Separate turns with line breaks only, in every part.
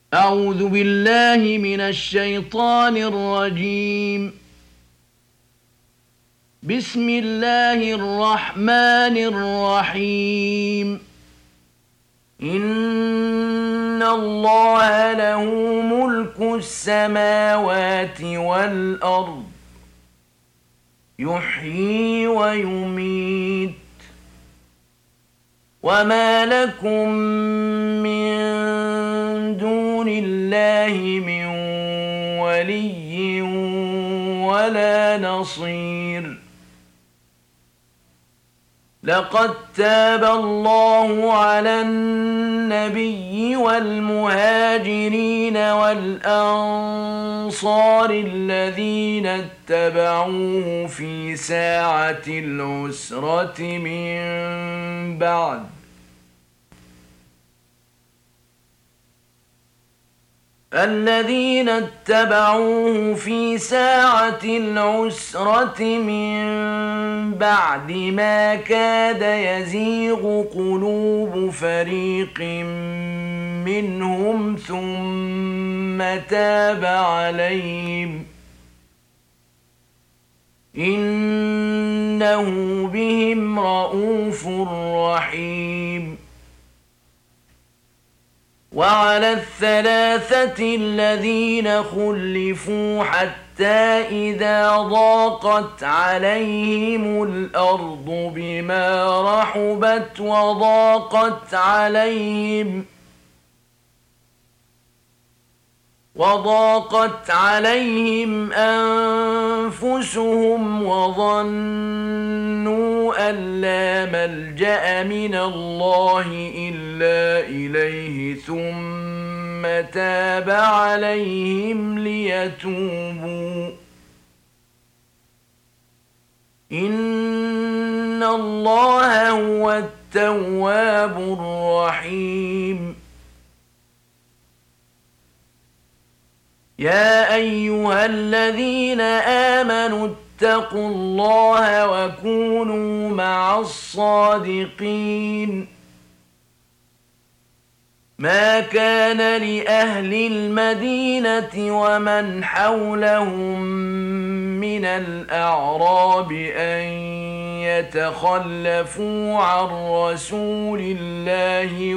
أعوذ بالله من الشيطان الرجيم. بسم الله الرحمن الرحيم. إن الله له ملك السماوات والأرض يحيي ويميت وما لكم من دون الله من ولي ولا نصير. لقد تاب الله على النبي والمهاجرين والأنصار الذين اتبعوه في ساعة العسرة من بعد ما كاد يزيغ قلوب فريق منهم ثم تاب عليهم إنه بهم رءوف رحيم. وعلى الثلاثة الذين خلفوا حتى إذا ضاقت عليهم الأرض بما رحبت وضاقت عليهم أنفسهم وظنوا أن لا ملجأ من الله إلا إليه ثم تاب عليهم ليتوبوا إن الله هو التواب الرحيم. يا أيها الذين آمنوا اتقوا الله وكونوا مع الصادقين. ما كان لأهل المدينة ومن حولهم من الأعراب أن يتخلفوا عن رسول الله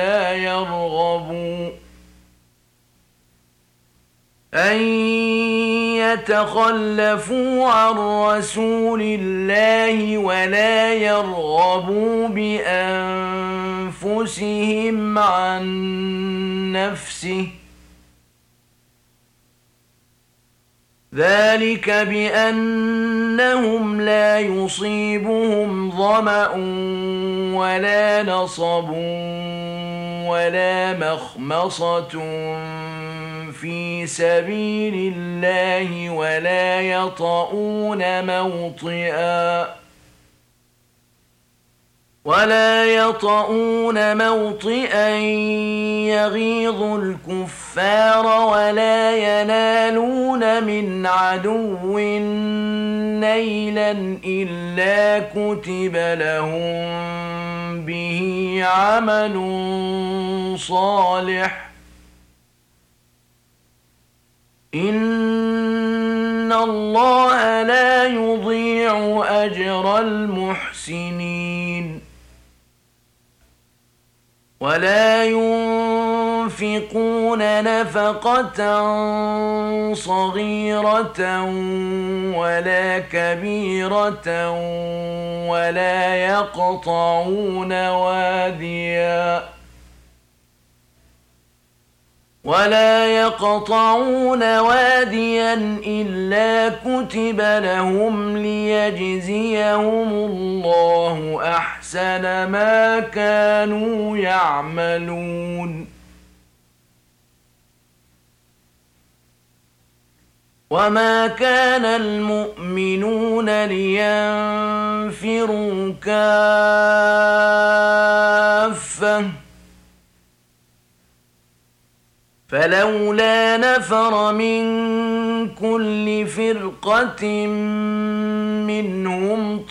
ولا يرغبوا بأنفسهم عن نفسه ذلك بأنهم لا يصيبهم ظمأ ولا نصب ولا مخمصة في سبيل الله ولا يطؤون موطئا يغيظ الكفار ولا ينالون من عدو نيلا إلا كتب لهم به عمل صالح إن الله لا يضيع أجر المحسنين. ولا ينفقون نفقة صغيرة ولا كبيرة ولا يقطعون واديا إلا كتب لهم ليجزيهم الله أحسن ما كانوا يعملون. وما كان المؤمنون لينفروا كافة فلولا نفر من كل فرقة منهم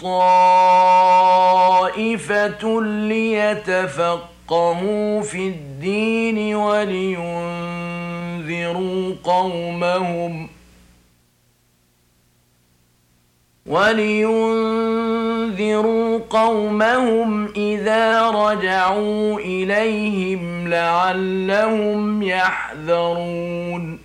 طائفة ليتفقهوا في الدين ولينذروا ولينذروا قومهم إذا رجعوا إليهم لعلهم يحذرون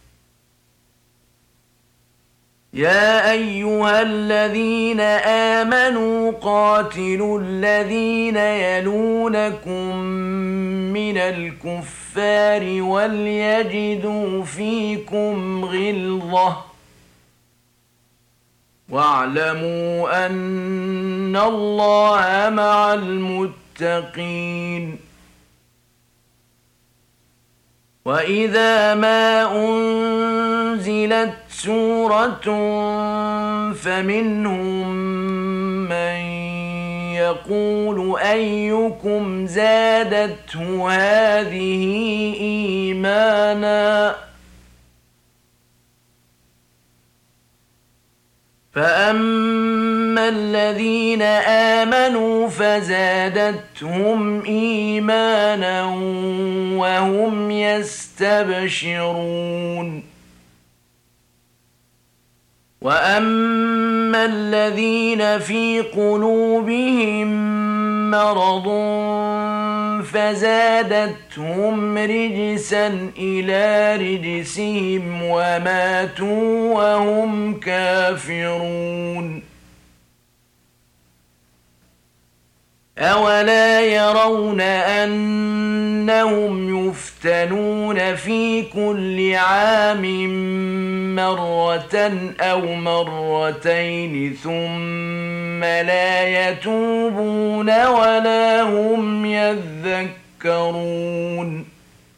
يا أيها الذين آمنوا قاتلوا الذين يلونكم من الكفار وليجدوا فيكم غلظة واعلموا أن الله مع المتقين وإذا ما أنزلت سورة فمنهم من يقول أيكم زادته هذه إيمانا فأما الذين آمنوا فزادتهم إيمانا وهم يستبشرون وأما الذين في قلوبهم مرض فزادتهم رجسا إلى رجسهم وماتوا وهم كافرون أولا يرون أنهم يفتنون في كل عام مرة أو مرتين ثم لا يتوبون ولا هم يذكرون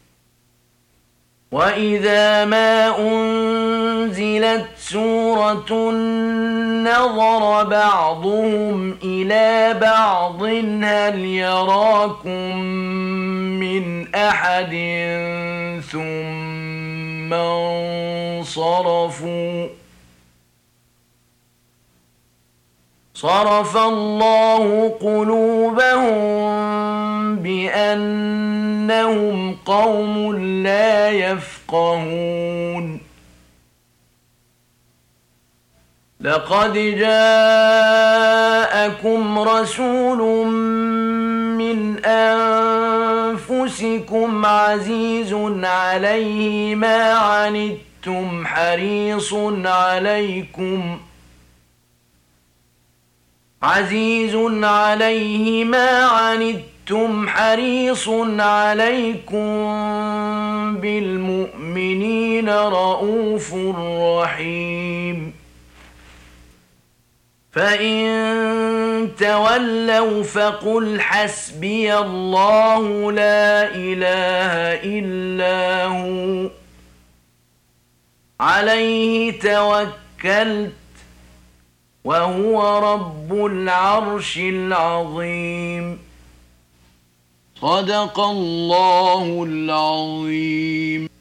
وإذا ما أنزلت سورة نظر بعضهم إلى بعض هل يراكم من أحد ثم انصرفوا صرف الله قلوبهم بأنهم قوم لا يفقهون لقد جاءكم رسول من أنفسكم عزيز عليه ما عنتم حريص عليه ما عنتم حريص عليكم بالمؤمنين رؤوف رحيم فإن تولوا فقل حسبي الله لا إله إلا هو عليه توكلت وهو رب العرش العظيم صدق الله العظيم.